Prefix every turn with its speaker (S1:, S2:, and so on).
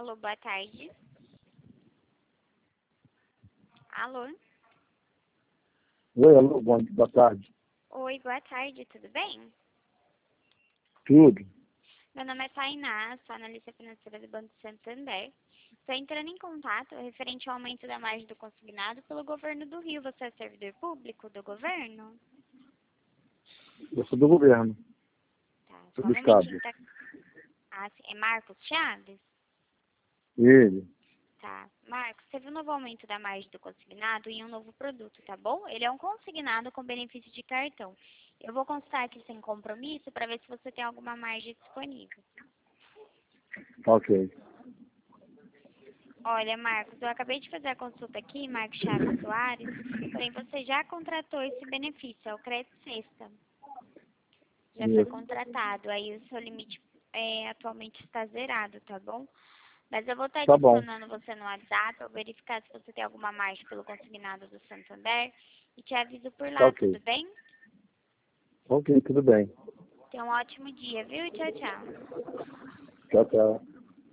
S1: Alô, boa tarde. Alô?
S2: Oi, alô, boa tarde.
S1: Oi, boa tarde, tudo bem?
S2: Tudo.
S1: Meu nome é Tainá, sou analista financeira do Banco Santander. Estou entrando em contato referente ao aumento da margem do consignado pelo governo do Rio. Você é servidor público do governo?
S2: Eu sou do governo,
S1: Tá,
S2: sou
S1: só
S2: do
S1: um
S2: estado.
S1: momentinho, tá? Ah, sim, é Marcos Chaves?
S2: Ele.
S1: Tá. Marcos, teve um novo aumento da margem do consignado e um novo produto, tá bom? Ele é um consignado com benefício de cartão. Eu vou consultar aqui sem compromisso para ver se você tem alguma margem disponível.
S2: Ok.
S1: Olha, Marcos, eu acabei de fazer a consulta aqui, Marcos Chaves Soares, porém você já contratou esse benefício, é o crédito sexta. Já foi
S2: Isso.
S1: contratado, aí o seu limite atualmente está zerado, tá bom? Mas eu vou estar
S2: Tá bom.
S1: adicionando você no WhatsApp, eu verificar se você tem alguma margem pelo consignado do Santander e te aviso por
S2: Tá
S1: lá,
S2: ok.
S1: tudo bem?
S2: Ok, tudo bem.
S1: Tenha um ótimo dia, viu? Tchau, tchau.
S2: Tchau, tchau.